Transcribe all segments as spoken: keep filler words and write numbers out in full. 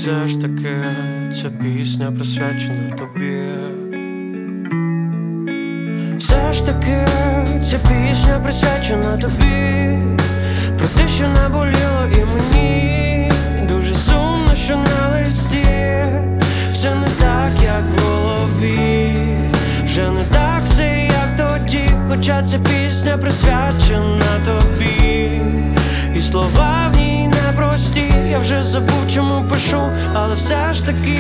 все ж таки ця пісня присвячена тобі. Все ж таки ця пісня присвячена тобі. Про те, що наболіло і мені. Дуже сумно, що на листі все не так, як в голові. Вже не так все, як тоді. Хоча ця пісня присвячена тобі. І слова в ній непрості. Я вже забув, чому пишу, але все ж таки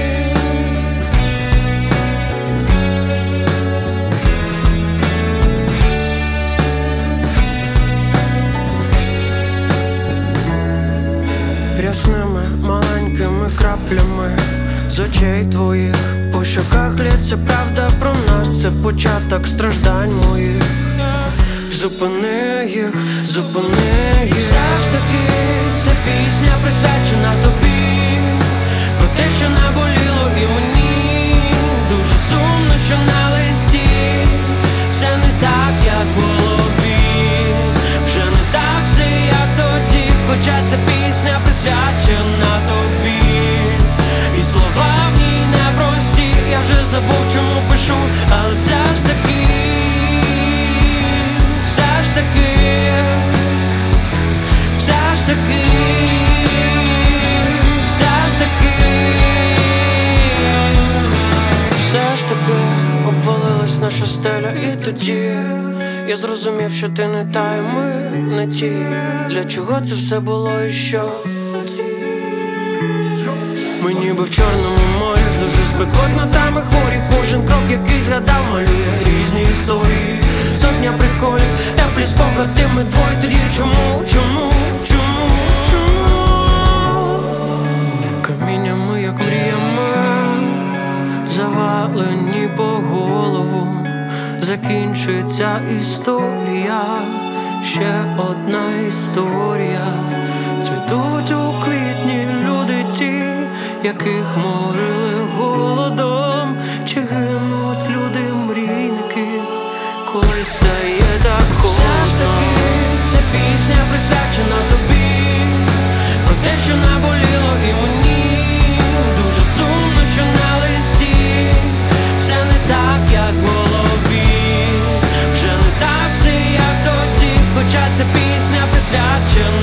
рясними маленькими краплями з очей твоїх по щоках лється правда про нас. Це початок страждань моїх. Зупини їх, зупини їх. Все ж таки ця пісня присвячена тобі. Про те, що наболіло і мені. Дуже сумно, що на листі все не так, як в голові. Вже не так все, як тоді. Хоча ця пісня присвячена тобі. І слова в ній непрості. Я вже забув, чому пишу, але все ж таки Все ж таки, все ж таки, все ж таки, все ж таки обвалилась наша стеля, і тоді я зрозумів, що ти не та, і ми не ті. Для чого це все було і що? Ми ніби в Чорному морі, дуже спекотно, там і хворі. Кожен крок, який згадав, малює різні історії. Сотня приколів, теплі спогади, ми двоє тоді. Чому, чому, чому, чому? Каміннями, як мріями, завалені по голову. Закінчується історія, ще одна історія. Цвітуть у квітні люди ті, яких морили голодом. Чи гинуть люди мрійники, коли стає так холодно? Все ж таки ця пісня присвячена тобі. Про те, що наболіло і мені. Дуже сумно, що на листі все не так, як в голові. Вже не так все, як тоді. Хоча ця пісня присвячена